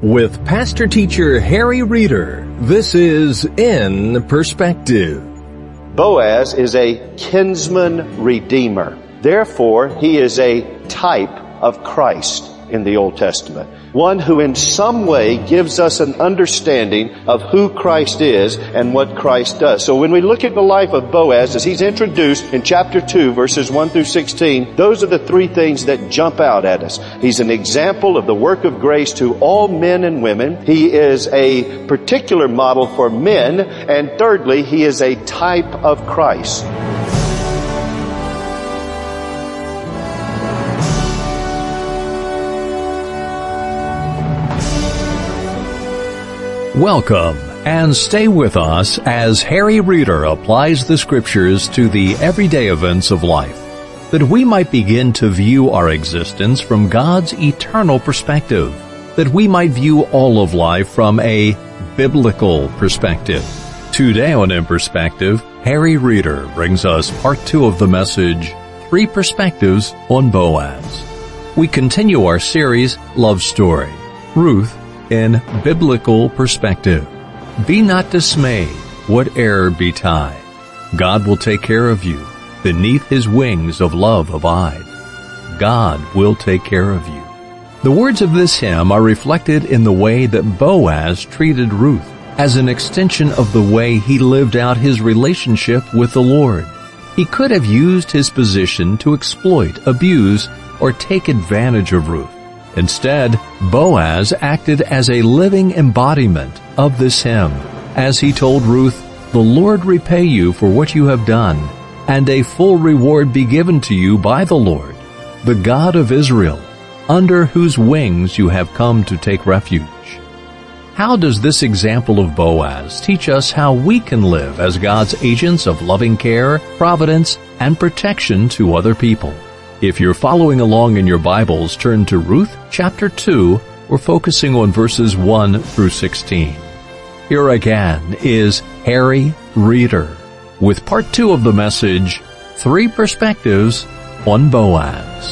With Pastor Teacher Harry Reeder, this is In Perspective. Boaz is a kinsman redeemer. Therefore, he is a type of Christ in the Old Testament. One who in some way gives us an understanding of who Christ is and what Christ does. So when we look at the life of Boaz, as he's introduced in chapter 2, verses 1 through 16, those are the three things that jump out at us. He's an example of the work of grace to all men and women. He is a particular model for men. And thirdly, he is a type of Christ. Welcome, and stay with us as Harry Reeder applies the Scriptures to the everyday events of life, that we might begin to view our existence from God's eternal perspective, that we might view all of life from a biblical perspective. Today on In Perspective, Harry Reeder brings us part 2 of the message, 3 Perspectives on Boaz. We continue our series, Love Story, Ruth, in biblical perspective. Be not dismayed, whate'er betide. God will take care of you. Beneath his wings of love abide. God will take care of you. The words of this hymn are reflected in the way that Boaz treated Ruth, as an extension of the way he lived out his relationship with the Lord. He could have used his position to exploit, abuse, or take advantage of Ruth. Instead, Boaz acted as a living embodiment of this hymn, as he told Ruth, "The Lord repay you for what you have done, and a full reward be given to you by the Lord, the God of Israel, under whose wings you have come to take refuge." How does this example of Boaz teach us how we can live as God's agents of loving care, providence, and protection to other people? If you're following along in your Bibles, turn to Ruth chapter 2. We're focusing on verses 1 through 16. Here again is Harry Reeder with part 2 of the message, 3 Perspectives on Boaz.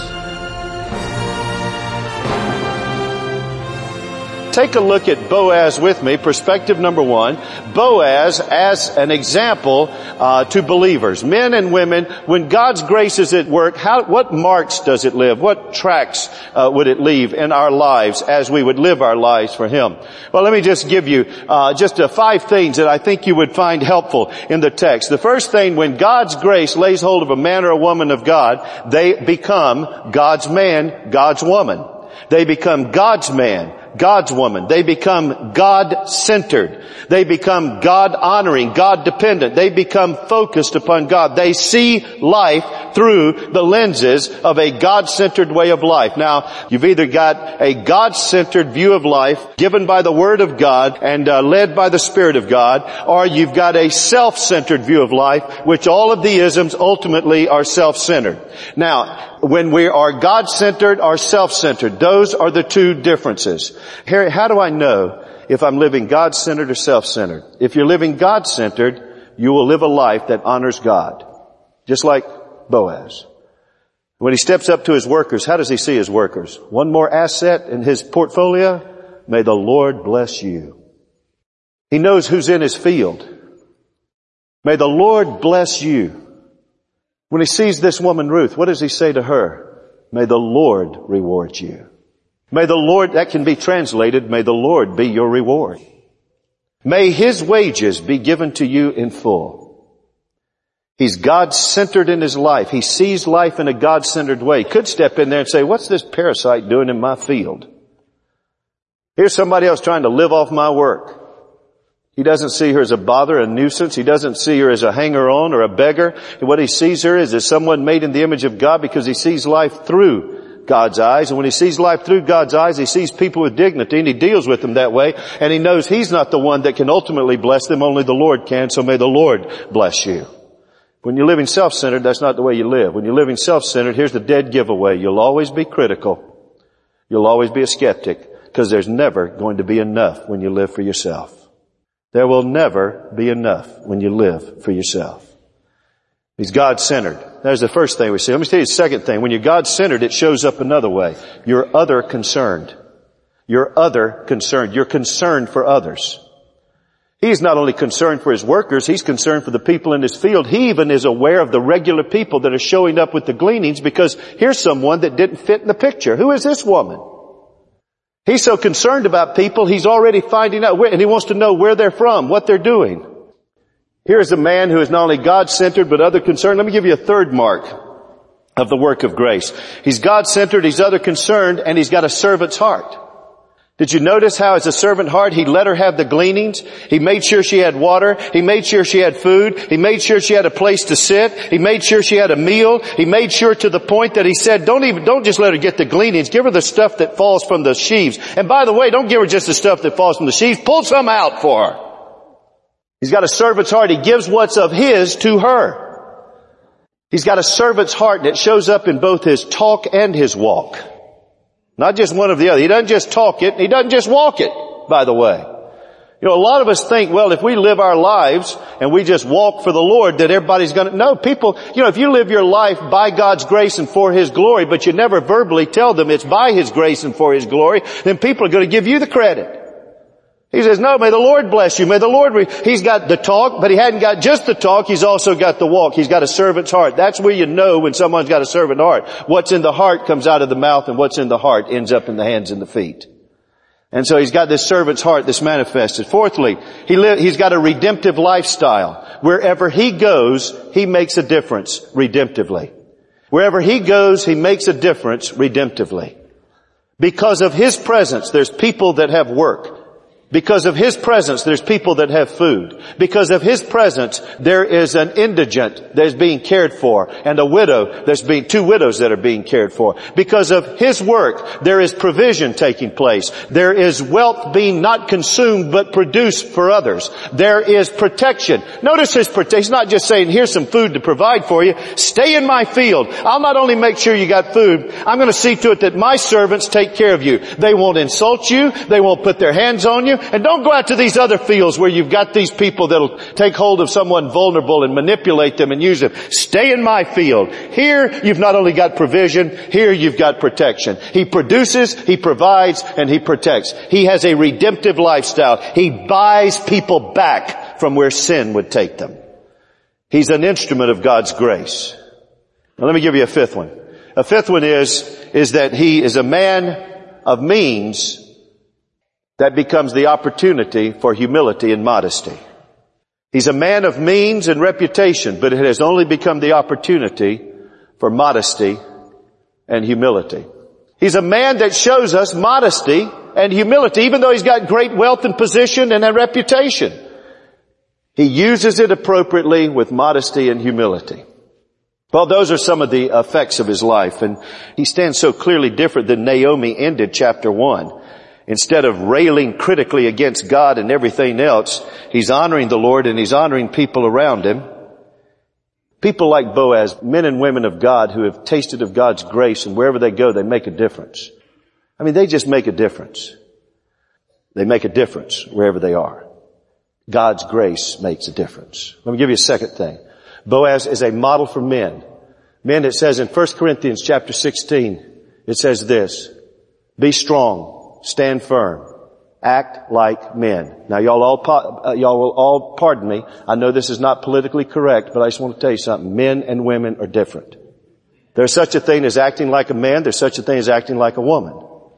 Take a look at Boaz with me. Perspective number 1. Boaz as an example to believers, men and women. When God's grace is at work, what marks does it leave? What tracks would it leave in our lives as we would live our lives for Him? Well, let me just give you just 5 things that I think you would find helpful in the text. The first thing, when God's grace lays hold of a man or a woman of God, they become God's man, God's woman. They become God's man, God's woman. They become God-centered. They become God-honoring, God-dependent. They become focused upon God. They see life through the lenses of a God-centered way of life. Now, you've either got a God-centered view of life given by the Word of God and led by the Spirit of God, or you've got a self-centered view of life, which all of the isms ultimately are self-centered. Now, when we are God-centered or self-centered, those are the 2 differences. Harry, how do I know if I'm living God-centered or self-centered? If you're living God-centered, you will live a life that honors God. Just like Boaz. When he steps up to his workers, how does he see his workers? One more asset in his portfolio? May the Lord bless you. He knows who's in his field. May the Lord bless you. When he sees this woman Ruth, what does he say to her? May the Lord reward you. May the Lord, that can be translated, may the Lord be your reward. May His wages be given to you in full. He's God-centered in his life. He sees life in a God-centered way. He could step in there and say, what's this parasite doing in my field? Here's somebody else trying to live off my work. He doesn't see her as a bother, a nuisance. He doesn't see her as a hanger-on or a beggar. What he sees her is someone made in the image of God, because he sees life through God's eyes. And when he sees life through God's eyes, he sees people with dignity, and he deals with them that way. And he knows he's not the one that can ultimately bless them. Only the Lord can. So may the Lord bless you. When you're living self-centered, that's not the way you live. When you're living self-centered, here's the dead giveaway. You'll always be critical. You'll always be a skeptic, because there's never going to be enough when you live for yourself. There will never be enough when you live for yourself. He's God-centered. There's the first thing we see. Let me tell you the second thing. When you're God-centered, it shows up another way. You're other-concerned. You're other concerned. You're concerned for others. He's not only concerned for his workers, he's concerned for the people in his field. He even is aware of the regular people that are showing up with the gleanings, because here's someone that didn't fit in the picture. Who is this woman? He's so concerned about people, he's already finding out where, and he wants to know where they're from, what they're doing. Here's a man who is not only God-centered, but other-concerned. Let me give you a third mark of the work of grace. He's God-centered, he's other-concerned, and he's got a servant's heart. Did you notice how as a servant heart, he let her have the gleanings? He made sure she had water. He made sure she had food. He made sure she had a place to sit. He made sure she had a meal. He made sure to the point that he said, don't just let her get the gleanings. Give her the stuff that falls from the sheaves. And by the way, don't give her just the stuff that falls from the sheaves. Pull some out for her. He's got a servant's heart. He gives what's of his to her. He's got a servant's heart that shows up in both his talk and his walk. Not just one or the other. He doesn't just talk it, he doesn't just walk it, by the way. You know, a lot of us think, well, if we live our lives and we just walk for the Lord, that everybody's gonna, no, people, you know, if you live your life by God's grace and for His glory, but you never verbally tell them it's by His grace and for His glory, then people are gonna give you the credit. He says, no, may the Lord bless you. May the Lord, he's got the talk, but he hadn't got just the talk, he's also got the walk. He's got a servant's heart. That's where you know when someone's got a servant heart. What's in the heart comes out of the mouth, and what's in the heart ends up in the hands and the feet. And so he's got this servant's heart that's manifested. Fourthly, he's got a redemptive lifestyle. Wherever he goes, he makes a difference redemptively. Wherever he goes, he makes a difference redemptively. Because of his presence, there's people that have work. Because of his presence, there's people that have food. Because of his presence, there is an indigent that is being cared for, and a widow, two widows that are being cared for. Because of his work, there is provision taking place. There is wealth being not consumed, but produced for others. There is protection. Notice his protection. He's not just saying, here's some food to provide for you. Stay in my field. I'll not only make sure you got food, I'm going to see to it that my servants take care of you. They won't insult you. They won't put their hands on you. And don't go out to these other fields where you've got these people that'll take hold of someone vulnerable and manipulate them and use them. Stay in my field. Here you've not only got provision, here you've got protection. He produces, he provides, and he protects. He has a redemptive lifestyle. He buys people back from where sin would take them. He's an instrument of God's grace. Now let me give you a fifth one. A fifth one is that he is a man of means that becomes the opportunity for humility and modesty. He's a man of means and reputation, but it has only become the opportunity for modesty and humility. He's a man that shows us modesty and humility, even though he's got great wealth and position and a reputation. He uses it appropriately with modesty and humility. Well, those are some of the effects of his life, and he stands so clearly different than Naomi ended chapter 1. Instead of railing critically against God and everything else, he's honoring the Lord and he's honoring people around him. People like Boaz, men and women of God who have tasted of God's grace, and wherever they go, they make a difference. I mean, they just make a difference. They make a difference wherever they are. God's grace makes a difference. Let me give you a second thing. Boaz is a model for men. Men, it says in 1 Corinthians chapter 16, it says this, be strong. Stand firm. Act like men. Now y'all will all pardon me. I know this is not politically correct, but I just want to tell you something. Men and women are different. There's such a thing as acting like a man. There's such a thing as acting like a woman.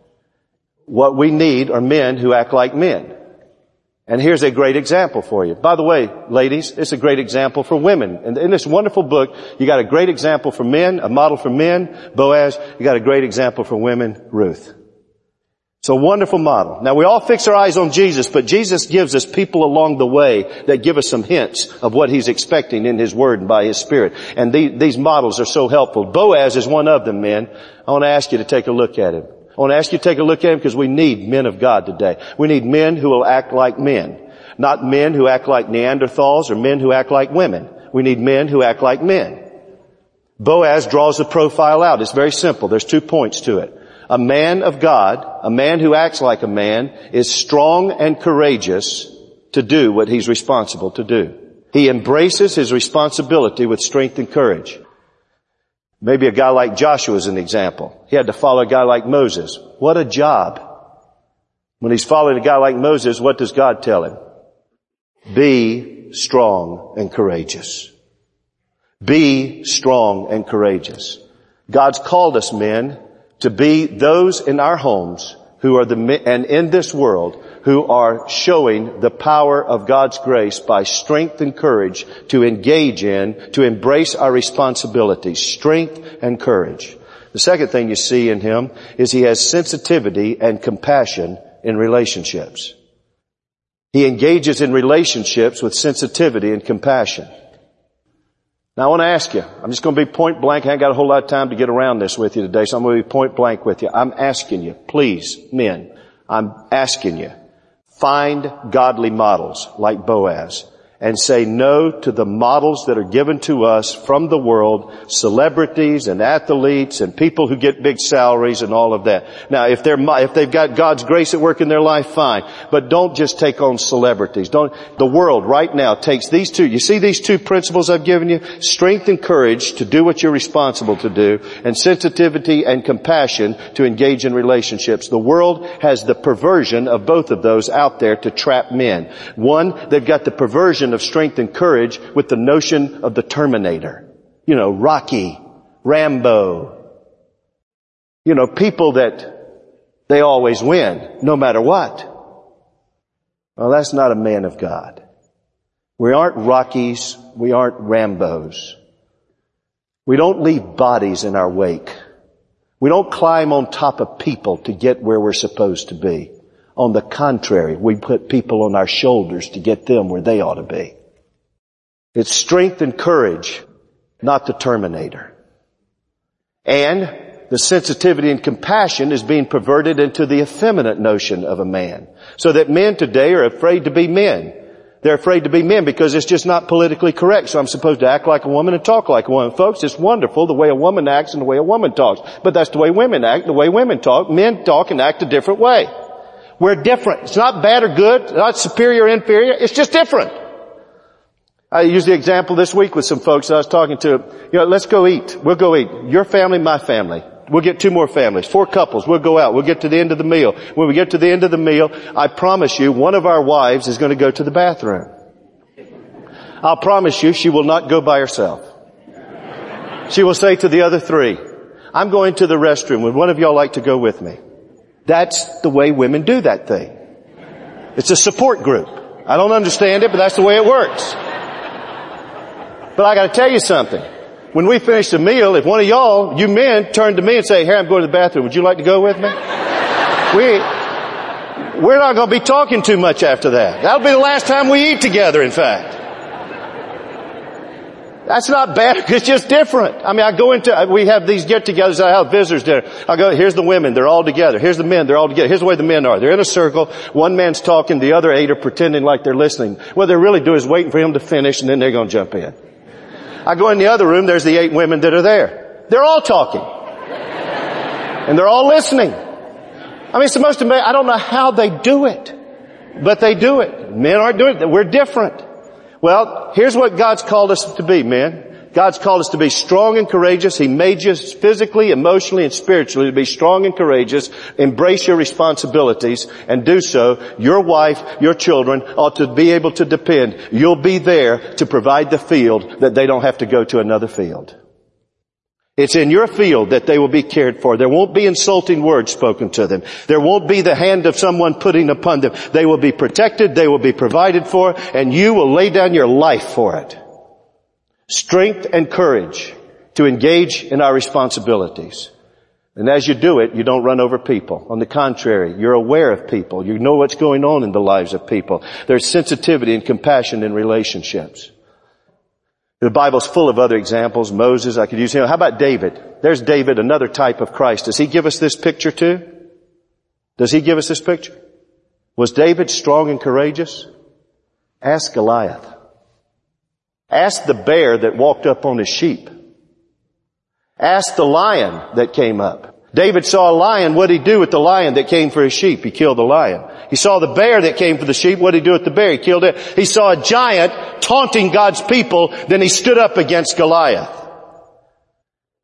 What we need are men who act like men. And here's a great example for you. By the way, ladies, it's a great example for women. And in this wonderful book, you got a great example for men, a model for men, Boaz. You got a great example for women, Ruth. It's a wonderful model. Now we all fix our eyes on Jesus, but Jesus gives us people along the way that give us some hints of what He's expecting in His Word and by His Spirit. And these models are so helpful. Boaz is one of them, men. I want to ask you to take a look at him. I want to ask you to take a look at him because we need men of God today. We need men who will act like men. Not men who act like Neanderthals or men who act like women. We need men who act like men. Boaz draws the profile out. It's very simple. There's 2 points to it. A man of God, a man who acts like a man, is strong and courageous to do what he's responsible to do. He embraces his responsibility with strength and courage. Maybe a guy like Joshua is an example. He had to follow a guy like Moses. What a job. When he's following a guy like Moses, what does God tell him? Be strong and courageous. Be strong and courageous. God's called us, men, to be those in our homes who are and in this world who are showing the power of God's grace by strength and courage to engage in, to embrace our responsibilities. Strength and courage. The second thing you see in him is he has sensitivity and compassion in relationships. He engages in relationships with sensitivity and compassion. Now I want to ask you, I'm just going to be point blank. I ain't got a whole lot of time to get around this with you today, so I'm going to be point blank with you. I'm asking you, please, men, I'm asking you, find godly models like Boaz and say no to the models that are given to us from the world, celebrities and athletes and people who get big salaries and all of that. Now, if they've got God's grace at work in their life, fine. But don't just take on celebrities. The world right now takes these two. You see these two principles I've given you? Strength and courage to do what you're responsible to do, and sensitivity and compassion to engage in relationships. The world has the perversion of both of those out there to trap men. One, they've got the perversion of strength and courage with the notion of the Terminator. You know, Rocky, Rambo. You know, people that they always win, no matter what. Well, that's not a man of God. We aren't Rockies. We aren't Rambos. We don't leave bodies in our wake. We don't climb on top of people to get where we're supposed to be. On the contrary, we put people on our shoulders to get them where they ought to be. It's strength and courage, not the Terminator. And the sensitivity and compassion is being perverted into the effeminate notion of a man. So that men today are afraid to be men. They're afraid to be men because it's just not politically correct. So I'm supposed to act like a woman and talk like a woman. Folks, it's wonderful the way a woman acts and the way a woman talks. But that's the way women act, the way women talk. Men talk and act a different way. We're different. It's not bad or good. It's not superior or inferior. It's just different. I used the example this week with some folks I was talking to. You know, let's go eat. We'll go eat. Your family, my family. We'll get 2 more families. 4 couples. We'll go out. We'll get to the end of the meal. When we get to the end of the meal, I promise you, one of our wives is going to go to the bathroom. I'll promise you, she will not go by herself. She will say to the other 3, I'm going to the restroom. Would one of y'all like to go with me? That's the way women do that thing. It's a support group. I don't understand it, but that's the way it works. But I gotta tell you something. When we finish the meal, if one of y'all, you men, turn to me and say, "Hey, I'm going to the bathroom. Would you like to go with me?" We're not going to be talking too much after that. That'll be the last time we eat together, in fact. That's not bad. It's just different. I mean, we have these get-togethers. I have visitors dinner. I go, here's the women. They're all together. Here's the men. They're all together. Here's the way the men are. They're in a circle. One man's talking. The other 8 are pretending like they're listening. What they're really doing is waiting for him to finish, and then they're going to jump in. I go in the other room. There's the 8 women that are there. They're all talking. And they're all listening. I mean, it's the most amazing. I don't know how they do it, but they do it. Men aren't doing it. We're different. Well, here's what God's called us to be, men. God's called us to be strong and courageous. He made you physically, emotionally, and spiritually to be strong and courageous. Embrace your responsibilities and do so. Your wife, your children ought to be able to depend. You'll be there to provide the field that they don't have to go to another field. It's in your field that they will be cared for. There won't be insulting words spoken to them. There won't be the hand of someone putting upon them. They will be protected. They will be provided for. And you will lay down your life for it. Strength and courage to engage in our responsibilities. And as you do it, you don't run over people. On the contrary, you're aware of people. You know what's going on in the lives of people. There's sensitivity and compassion in relationships. The Bible's full of other examples. Moses, I could use him. How about David? There's David, another type of Christ. Does he give us this picture too? Does he give us this picture? Was David strong and courageous? Ask Goliath. Ask the bear that walked up on his sheep. Ask the lion that came up. David saw a lion. What did he do with the lion that came for his sheep? He killed the lion. He saw the bear that came for the sheep. What did he do with the bear? He killed it. He saw a giant taunting God's people. Then he stood up against Goliath.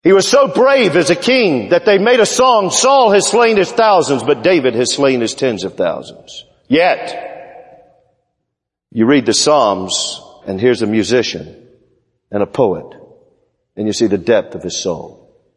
He was so brave as a king that they made a song, Saul has slain his thousands, but David has slain his tens of thousands. Yet, you read the Psalms, and here's a musician and a poet, and you see the depth of his soul.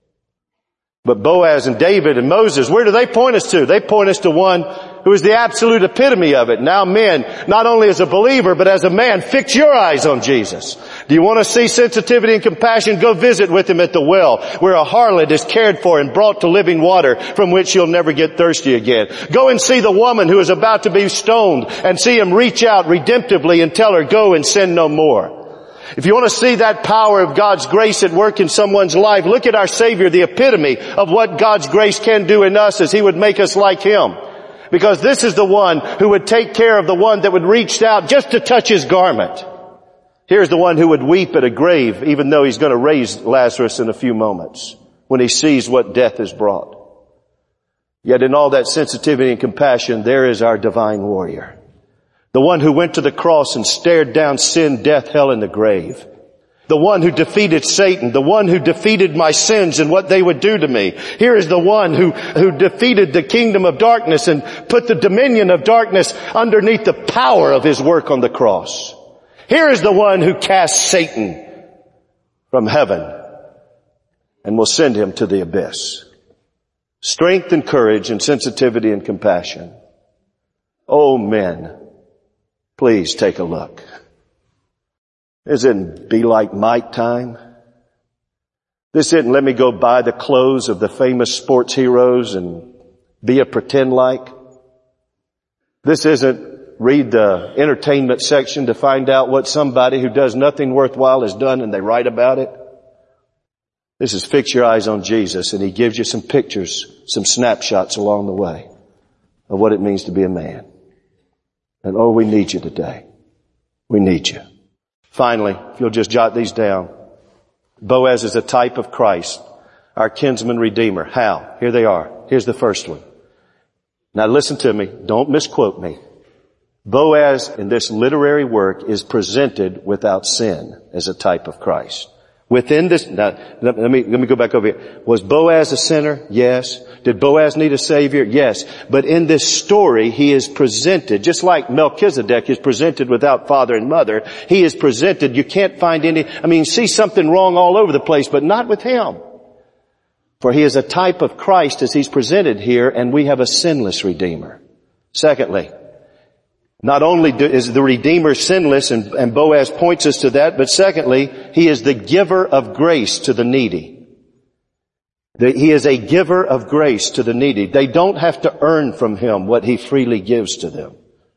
But Boaz and David and Moses, where do they point us to? They point us to one who is the absolute epitome of it. Now men, not only as a believer, but as a man, fix your eyes on Jesus. Do you want to see sensitivity and compassion? Go visit with him at the well, where a harlot is cared for and brought to living water from which you'll never get thirsty again. Go and see the woman who is about to be stoned and see him reach out redemptively and tell her, go and sin no more. If you want to see that power of God's grace at work in someone's life, look at our Savior, the epitome of what God's grace can do in us as He would make us like Him. Because this is the one who would take care of the one that would reach out just to touch His garment. Here's the one who would weep at a grave, even though He's going to raise Lazarus in a few moments, when He sees what death has brought. Yet in all that sensitivity and compassion, there is our divine warrior. The one who went to the cross and stared down sin, death, hell, and the grave. The one who defeated Satan. The one who defeated my sins and what they would do to me. Here is the one who defeated the kingdom of darkness and put the dominion of darkness underneath the power of His work on the cross. Here is the one who cast Satan from heaven and will send him to the abyss. Strength and courage and sensitivity and compassion. Oh men, please take a look. This isn't be like Mike time. This isn't let me go buy the clothes of the famous sports heroes and be a pretend like. This isn't read the entertainment section to find out what somebody who does nothing worthwhile has done and they write about it. This is fix your eyes on Jesus, and He gives you some pictures, some snapshots along the way of what it means to be a man. And oh, we need you today. We need you. Finally, if you'll just jot these down. Boaz is a type of Christ, our kinsman redeemer. How? Here they are. Here's the first one. Now listen to me. Don't misquote me. Boaz in this literary work is presented without sin as a type of Christ. Within this, now, let me go back over here. Was Boaz a sinner? Yes. Did Boaz need a savior? Yes. But in this story, he is presented, just like Melchizedek is presented without father and mother, he is presented, you can't find see something wrong all over the place, but not with him. For he is a type of Christ as he's presented here, and we have a sinless Redeemer. Secondly, not only is the Redeemer sinless, and Boaz points us to that, but secondly, he is the giver of grace to the needy. He is a giver of grace to the needy. They don't have to earn from him what he freely gives to them.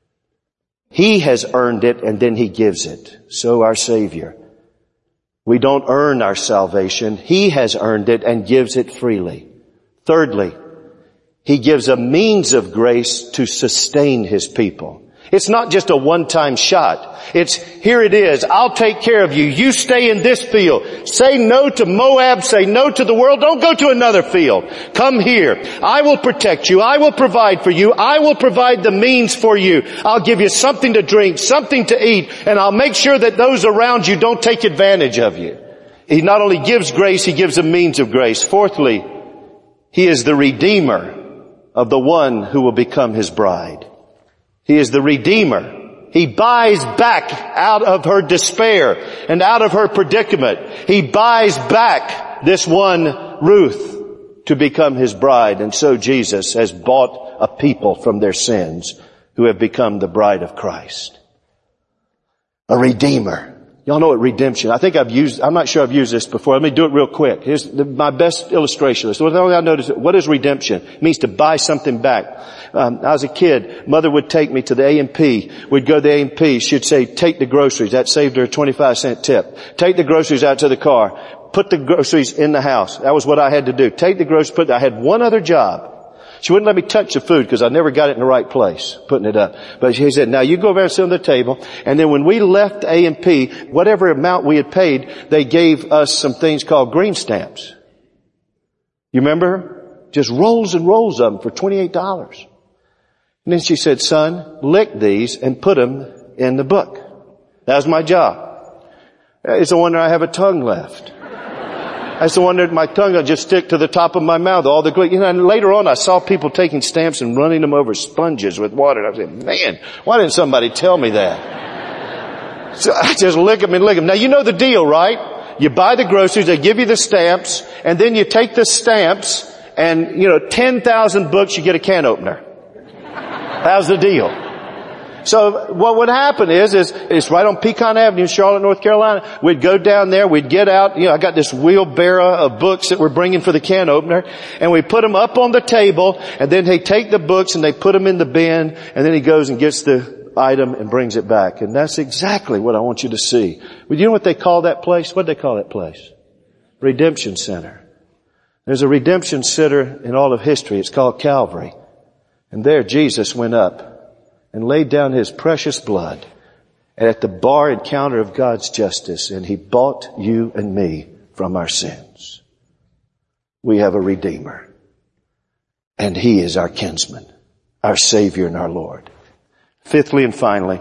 He has earned it and then he gives it. So our Savior. We don't earn our salvation. He has earned it and gives it freely. Thirdly, he gives a means of grace to sustain his people. It's not just a one-time shot. It's, here it is. I'll take care of you. You stay in this field. Say no to Moab. Say no to the world. Don't go to another field. Come here. I will protect you. I will provide for you. I will provide the means for you. I'll give you something to drink, something to eat, and I'll make sure that those around you don't take advantage of you. He not only gives grace, he gives a means of grace. Fourthly, he is the Redeemer of the one who will become his bride. He is the Redeemer. He buys back out of her despair and out of her predicament. He buys back this one Ruth to become his bride. And so Jesus has bought a people from their sins who have become the bride of Christ. A Redeemer. Y'all know what redemption. I'm not sure I've used this before. Let me do it real quick. Here's my best illustration. So I noticed, what is redemption? It means to buy something back. I was a kid. Mother would take me to the A&P. We'd go to the A&P. She'd say, take the groceries. That saved her a 25-cent tip. Take the groceries out to the car. Put the groceries in the house. That was what I had to do. Take the groceries, I had one other job. She wouldn't let me touch the food because I never got it in the right place, putting it up. But she said, now you go over and sit on the table. And then when we left A&P, whatever amount we had paid, they gave us some things called green stamps. You remember? Just rolls and rolls of them for $28. And then she said, son, lick these and put them in the book. That was my job. It's a wonder I have a tongue left. That's the one that my tongue will just stick to the top of my mouth. All the glue. And later on I saw people taking stamps and running them over sponges with water. And I said, man, why didn't somebody tell me that? So I just lick them and lick them. Now you know the deal, right? You buy the groceries, they give you the stamps, and then you take the stamps and, 10,000 books, you get a can opener. How's the deal? So what would happen is it's right on Pecan Avenue, Charlotte, North Carolina. We'd go down there, we'd get out, I got this wheelbarrow of books that we're bringing for the can opener, and we put them up on the table, and then they take the books and they put them in the bin, and then he goes and gets the item and brings it back. And that's exactly what I want you to see. Well, you know what they call that place? What do they call that place? Redemption Center. There's a redemption center in all of history. It's called Calvary. And there Jesus went up and laid down His precious blood at the bar and counter of God's justice, and He bought you and me from our sins. We have a Redeemer, and He is our kinsman, our Savior and our Lord. Fifthly and finally,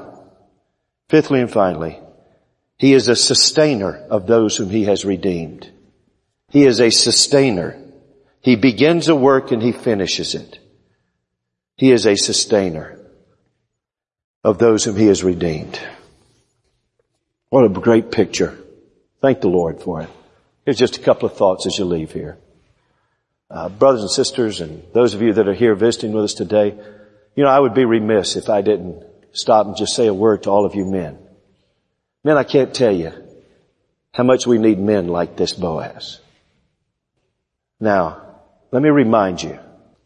He is a sustainer of those whom He has redeemed. He is a sustainer. He begins a work and He finishes it. He is a sustainer of those whom He has redeemed. What a great picture. Thank the Lord for it. Here's just a couple of thoughts as you leave here. Brothers and sisters, and those of you that are here visiting with us today, I would be remiss if I didn't stop and just say a word to all of you men. Men, I can't tell you how much we need men like this Boaz. Now, let me remind you,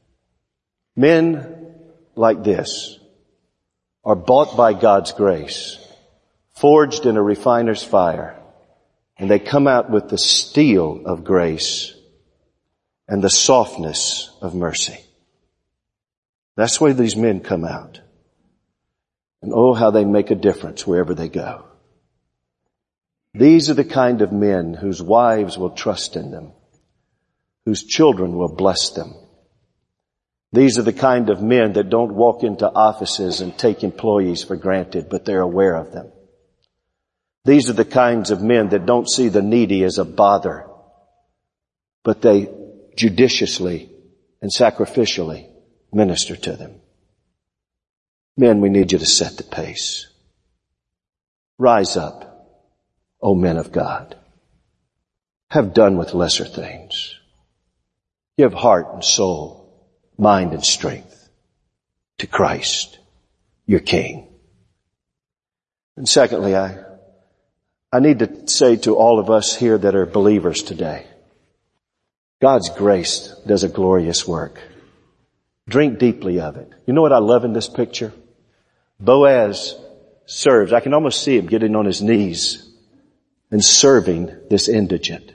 men like this are bought by God's grace, forged in a refiner's fire, and they come out with the steel of grace and the softness of mercy. That's the way these men come out. And oh, how they make a difference wherever they go. These are the kind of men whose wives will trust in them, whose children will bless them. These are the kind of men that don't walk into offices and take employees for granted, but they're aware of them. These are the kinds of men that don't see the needy as a bother, but they judiciously and sacrificially minister to them. Men, we need you to set the pace. Rise up, O men of God. Have done with lesser things. Give heart and soul, mind and strength to Christ, your King. And secondly, I need to say to all of us here that are believers today, God's grace does a glorious work. Drink deeply of it. You know what I love in this picture? Boaz serves. I can almost see him getting on his knees and serving this indigent.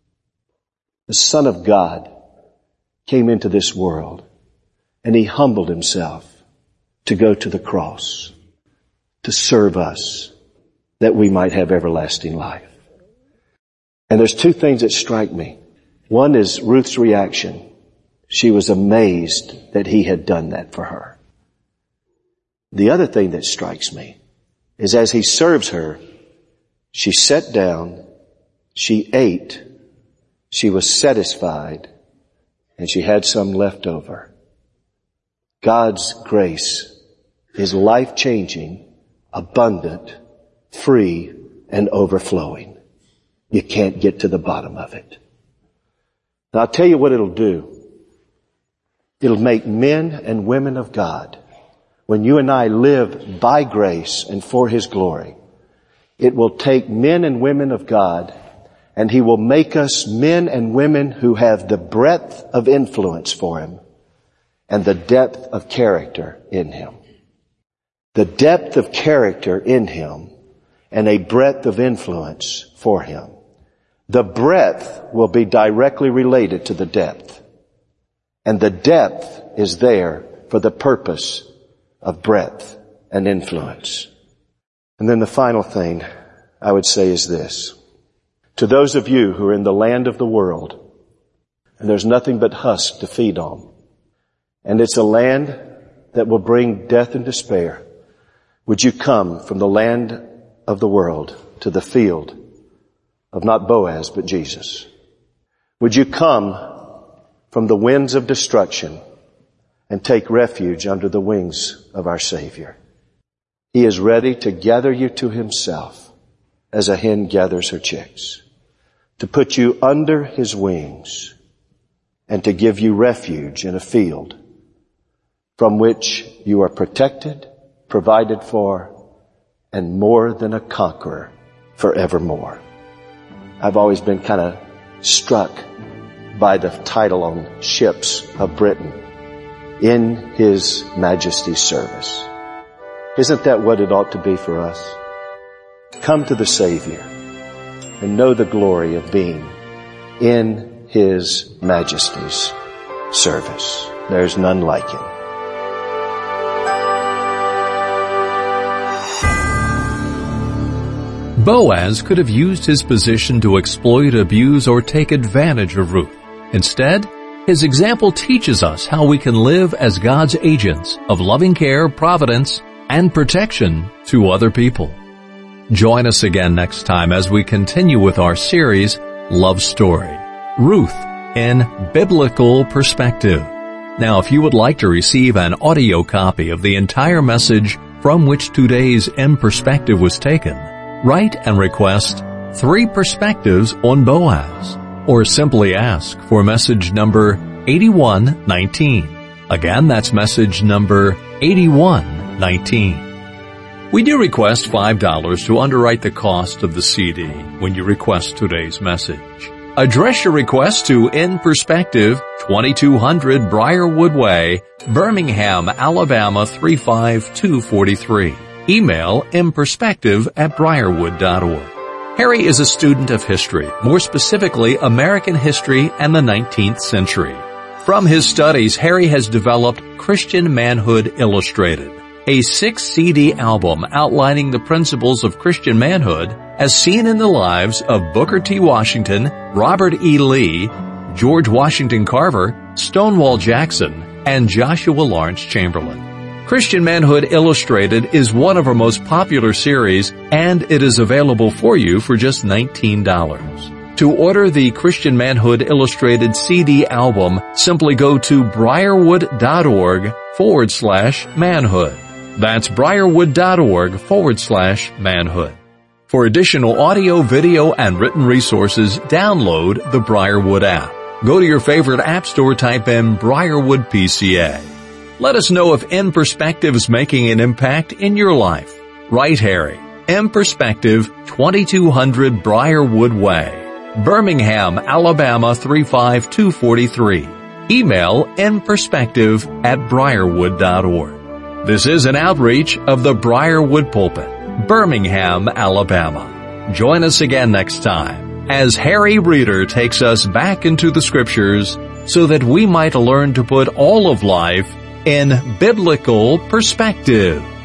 The Son of God came into this world, and He humbled Himself to go to the cross, to serve us, that we might have everlasting life. And there's two things that strike me. One is Ruth's reaction. She was amazed that He had done that for her. The other thing that strikes me is as He serves her, she sat down, she ate, she was satisfied, and she had some left over. God's grace is life-changing, abundant, free, and overflowing. You can't get to the bottom of it. Now I'll tell you what it'll do. It'll make men and women of God, when you and I live by grace and for His glory, it will take men and women of God, and He will make us men and women who have the breadth of influence for Him and the depth of character in Him. The depth of character in Him and a breadth of influence for Him. The breadth will be directly related to the depth. And the depth is there for the purpose of breadth and influence. And then the final thing I would say is this. To those of you who are in the land of the world, and there's nothing but husk to feed on, and it's a land that will bring death and despair, would you come from the land of the world to the field of not Boaz, but Jesus? Would you come from the winds of destruction and take refuge under the wings of our Savior? He is ready to gather you to Himself as a hen gathers her chicks, to put you under His wings and to give you refuge in a field from which you are protected, provided for, and more than a conqueror forevermore. I've always been kind of struck by the title on ships of Britain, In His Majesty's Service. Isn't that what it ought to be for us? Come to the Savior and know the glory of being in His Majesty's service. There's none like Him. Boaz could have used his position to exploit, abuse, or take advantage of Ruth. Instead, his example teaches us how we can live as God's agents of loving care, providence, and protection to other people. Join us again next time as we continue with our series, Love Story, Ruth in Biblical Perspective. Now, if you would like to receive an audio copy of the entire message from which today's In Perspective was taken, write and request 3 Perspectives on Boaz, or simply ask for message number 8119. Again, that's message number 8119. We do request $5 to underwrite the cost of the CD when you request today's message. Address your request to In Perspective, 2200 Briarwood Way, Birmingham, Alabama 35243. Email inperspective@briarwood.org. Harry is a student of history, more specifically American history and the 19th century. From his studies, Harry has developed Christian Manhood Illustrated, a 6-CD album outlining the principles of Christian manhood as seen in the lives of Booker T. Washington, Robert E. Lee, George Washington Carver, Stonewall Jackson, and Joshua Lawrence Chamberlain. Christian Manhood Illustrated is one of our most popular series, and it is available for you for just $19. To order the Christian Manhood Illustrated CD album, simply go to briarwood.org/manhood. That's briarwood.org/manhood. For additional audio, video, and written resources, download the Briarwood app. Go to your favorite app store, type in Briarwood PCA. Let us know if In Perspective is making an impact in your life. Write Harry, In Perspective, 2200 Briarwood Way, Birmingham, Alabama 35243. Email inperspective@briarwood.org. This is an outreach of the Briarwood Pulpit, Birmingham, Alabama. Join us again next time as Harry Reeder takes us back into the Scriptures so that we might learn to put all of life in biblical perspective.